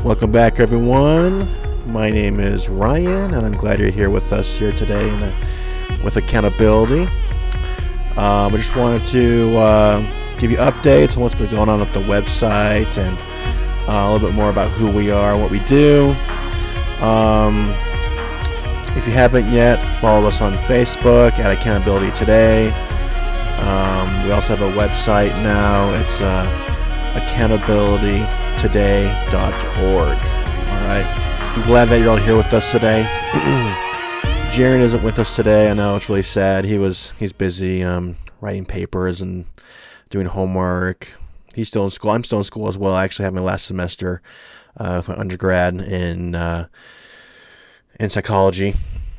Welcome back, everyone. My name is Ryan, and I'm glad you're here with us here today with accountability. I just wanted to give you updates on what's been going on with the website and a little bit more about who we are, what we do. If you haven't yet, follow us on Facebook at Accountability Today. We also have a website now. It's accountabilitytoday.org. All right. I'm glad that you're all here with us today. Jaron isn't with us today. I know it's really sad. He's busy writing papers and doing homework. He's still in school. I'm still in school as well. I actually have my last semester with my undergrad in psychology.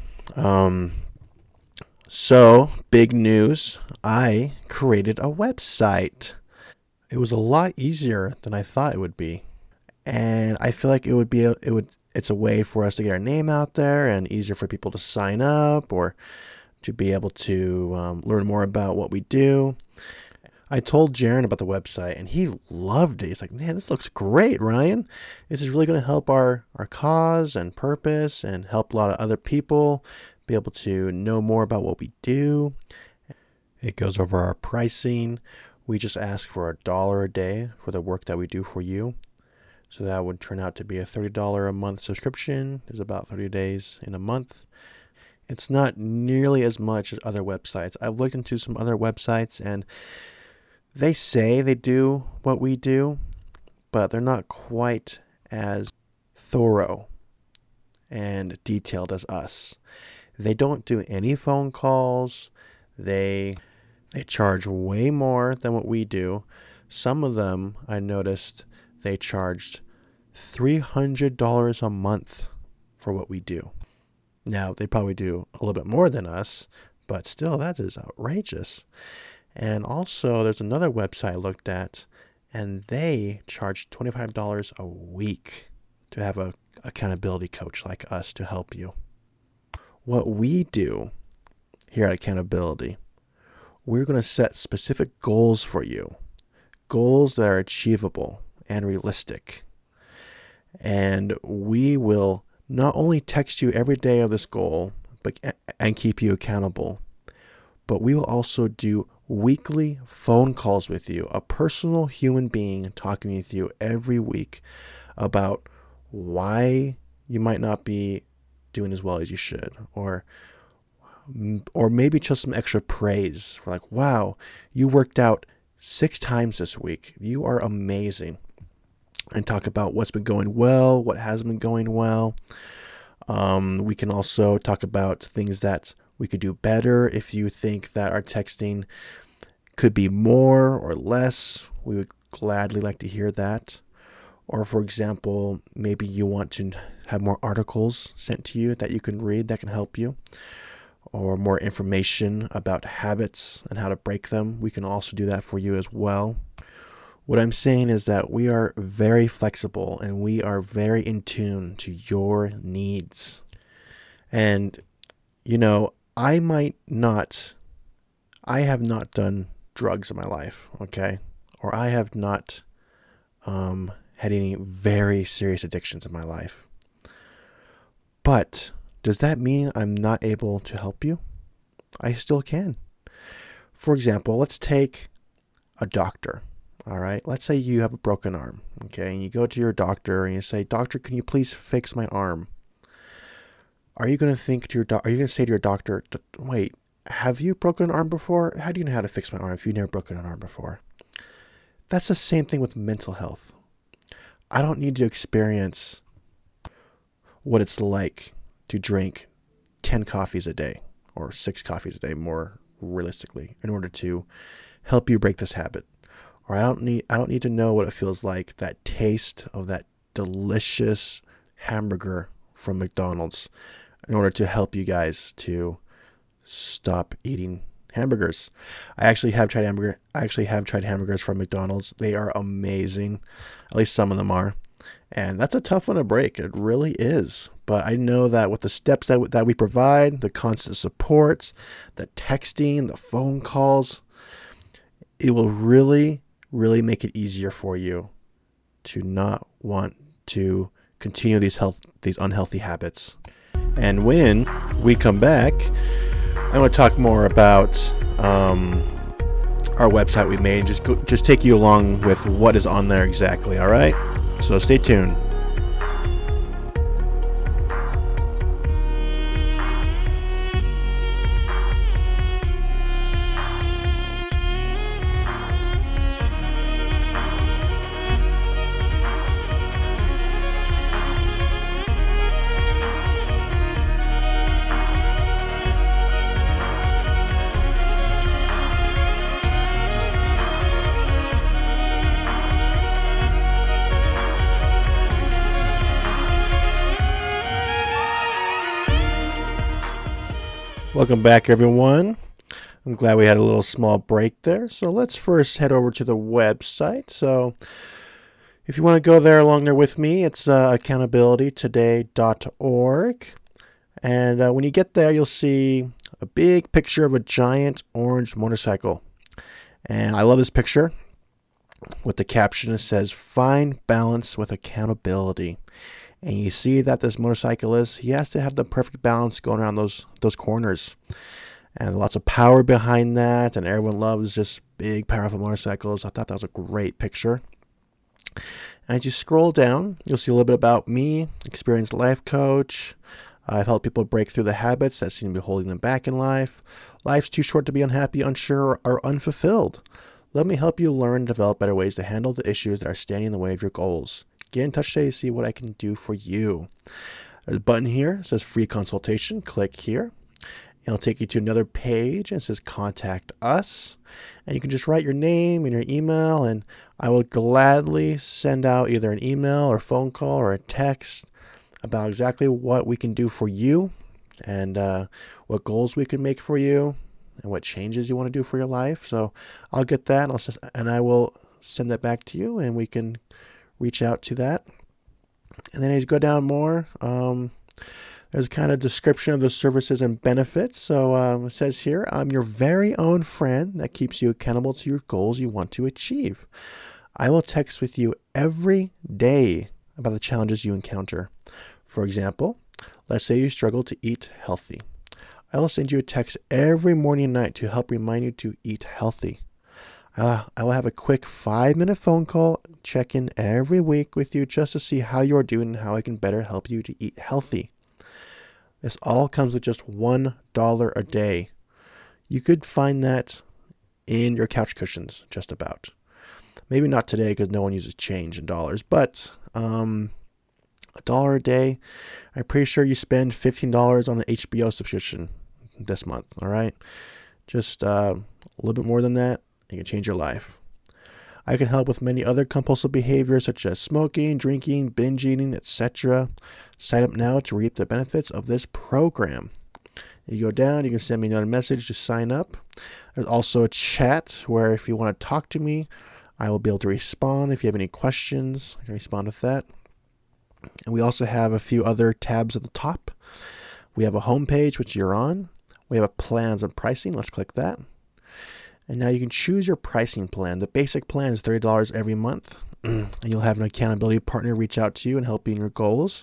So, big news. I created a website. It was a lot easier than I thought it would be. And I feel like it's a way for us to get our name out there and easier for people to sign up or to be able to learn more about what we do. I told Jaron about the website and he loved it. He's like, man, this looks great, Ryan. This is really going to help our cause and purpose and help a lot of other people be able to know more about what we do. It goes over our pricing. We just ask for $1 a day for the work that we do for you. So that would turn out to be a $30 a month subscription. There's about 30 days in a month. It's not nearly as much as other websites. I've looked into some other websites and they say they do what we do, but they're not quite as thorough and detailed as us. They don't do any phone calls. They charge way more than what we do. Some of them, I noticed, they charged $300 a month for what we do. Now, they probably do a little bit more than us, but still, that is outrageous. And also, there's another website I looked at, and they charge $25 a week to have an accountability coach like us to help you. What we do here at Accountability, we're going to set specific goals for you, goals that are achievable and realistic. And we will not only text you every day of this goal and keep you accountable, but we will also do weekly phone calls with you, a personal human being talking with you every week about why you might not be doing as well as you should, or maybe just some extra praise for like, wow, you worked out 6 times this week. You are amazing. And talk about what's been going well, what hasn't been going well. We can also talk about things that we could do better. If you think that our texting could be more or less, we would gladly like to hear that. Or for example, maybe you want to have more articles sent to you that you can read that can help you, or more information about habits and how to break them. We can also do that for you as well. What I'm saying is that we are very flexible and we are very in tune to your needs. And, I have not done drugs in my life, okay? Or I have not had any very serious addictions in my life. But does that mean I'm not able to help you? I still can. For example, let's take a doctor. All right. Let's say you have a broken arm. Okay. And you go to your doctor and you say, doctor, can you please fix my arm? Are you going to say to your doctor, wait, have you broken an arm before? How do you know how to fix my arm if you've never broken an arm before? That's the same thing with mental health. I don't need to experience what it's like to drink 10 coffees a day or 6 coffees a day, more realistically, in order to help you break this habit. Or I don't need to know what it feels like, that taste of that delicious hamburger from McDonald's, in order to help you guys to stop eating hamburgers. I actually have tried hamburgers from McDonald's. They are amazing. At least some of them are. And that's a tough one to break. It really is. But I know that with the steps that we provide, the constant support, the texting, the phone calls, it will really, really make it easier for you to not want to continue these unhealthy habits. And when we come back, I'm going to talk more about our website we made. Just take you along with what is on there exactly. All right. So stay tuned. Welcome back, everyone. I'm glad we had a little small break there. So let's first head over to the website. So if you want to go there along there with me, it's accountabilitytoday.org. And when you get there, you'll see a big picture of a giant orange motorcycle. And I love this picture with the caption that says, "Find balance with accountability." And you see that this motorcyclist, he has to have the perfect balance going around those corners. And lots of power behind that. And everyone loves just big, powerful motorcycles. I thought that was a great picture. And as you scroll down, you'll see a little bit about me, experienced life coach. I've helped people break through the habits that seem to be holding them back in life. Life's too short to be unhappy, unsure, or unfulfilled. Let me help you learn and develop better ways to handle the issues that are standing in the way of your goals. Get in touch today to see what I can do for you. There's a button here that says free consultation. Click here. It'll take you to another page and it says contact us. And you can just write your name and your email, and I will gladly send out either an email or phone call or a text about exactly what we can do for you and what goals we can make for you and what changes you want to do for your life. So I'll get that and I will send that back to you, and we can reach out to that. And then as you go down more, there's kind of description of the services and benefits. So it says here, I'm your very own friend that keeps you accountable to your goals you want to achieve. I will text with you every day about the challenges you encounter. For example, let's say you struggle to eat healthy. I will send you a text every morning and night to help remind you to eat healthy. I will have a quick 5-minute phone call check-in every week with you just to see how you're doing and how I can better help you to eat healthy. This all comes with just $1 a day. You could find that in your couch cushions, just about. Maybe not today because no one uses change in dollars, but $1 a day. I'm pretty sure you spend $15 on an HBO subscription this month, all right? Just a little bit more than that. You can change your life. I can help with many other compulsive behaviors such as smoking, drinking, binge eating, etc. Sign up now to reap the benefits of this program. You go down, you can send me another message to sign up. There's also a chat where if you want to talk to me, I will be able to respond. If you have any questions, I can respond with that. And we also have a few other tabs at the top. We have a home page, which you're on. We have a plans and pricing. Let's click that. And now you can choose your pricing plan. The basic plan is $30 every month. And you'll have an accountability partner reach out to you and help you in your goals.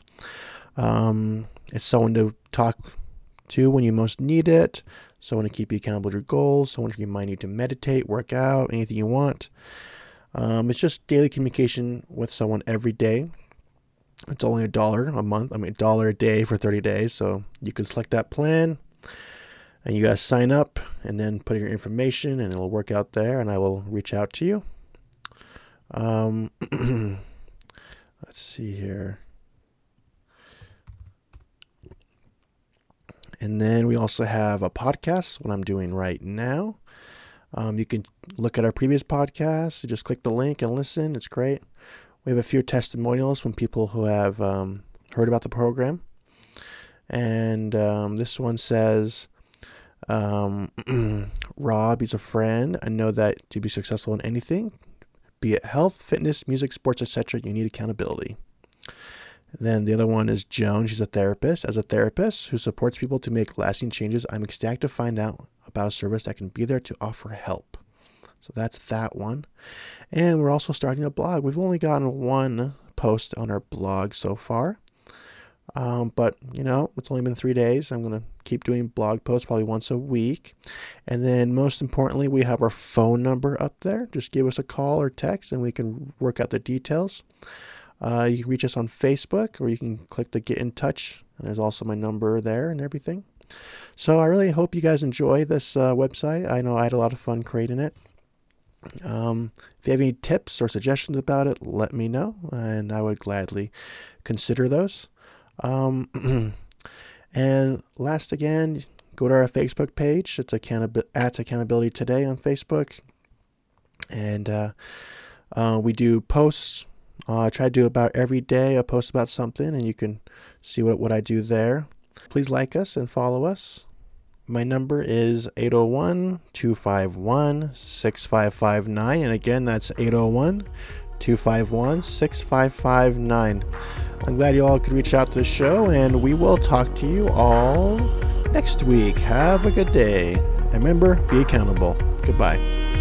It's someone to talk to when you most need it. Someone to keep you accountable to your goals. Someone to remind you to meditate, work out, anything you want. It's just daily communication with someone every day. It's only $1 a month. $1 a day for 30 days. So you can select that plan. And you guys sign up and then put in your information and it'll work out there and I will reach out to you. Let's see here. And then we also have a podcast, what I'm doing right now. You can look at our previous podcasts. You just click the link and listen. It's great. We have a few testimonials from people who have heard about the program. And this one says, Rob, he's a friend. I know that to be successful in anything, be it health, fitness, music, sports, etc., you need accountability. And then the other one is Joan. She's a therapist. As a therapist who supports people to make lasting changes, I'm ecstatic to find out about a service that can be there to offer help. So that's that one. And we're also starting a blog. We've only gotten one post on our blog so far. But, it's only been 3 days. I'm going to keep doing blog posts probably once a week. And then most importantly, we have our phone number up there. Just give us a call or text and we can work out the details. You can reach us on Facebook, or you can click the Get in Touch. And there's also my number there and everything. So I really hope you guys enjoy this website. I know I had a lot of fun creating it. If you have any tips or suggestions about it, let me know, and I would gladly consider those. And last again, go to our Facebook page. It's at Accountability Today on Facebook. And we do posts. I try to do about every day. I post about something, and you can see what I do there. Please like us and follow us. My number is 801-251-6559. And again, that's 801-251-6559. I'm glad you all could reach out to the show, and we will talk to you all next week. Have a good day. And remember, be accountable. Goodbye.